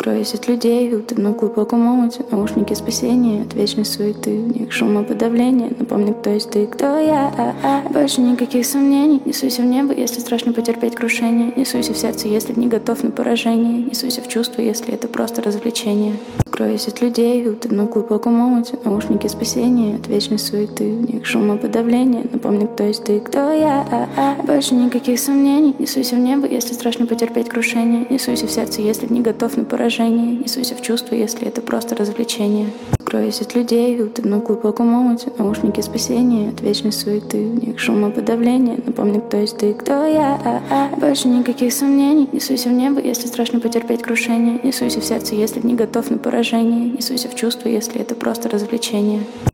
Кроюсь от людей, утону в глубоком омуте. Наушники спасения от вечной суеты. В них шумоподавление. Напомни, кто есть ты, кто я. Больше никаких сомнений. Несусь в небо, если страшно потерпеть крушение. Несусь в сердце, если не готов на поражение. Несусь в чувства, если это просто развлечение. Кроюсь от людей, утону в глубоком омуте. Наушники спасения от вечной суеты. В них шумоподавление. Напомни, кто есть ты, кто я. Больше никаких сомнений. Несусь в небо, если страшно потерпеть крушение. Несусь в сердце, если не готов на поражение. Несусь в чувства, если это просто развлечение. Кроюсь от людей, утону в глубоком омуте. Наушники спасения от вечной суеты. В них шумоподавление. Напомни, кто есть ты, кто я. Больше никаких сомнений. Несусь в небо, если страшно потерпеть крушение. Несусь в сердце, если не готов на поражение. Несусь в чувства, если это просто развлечение.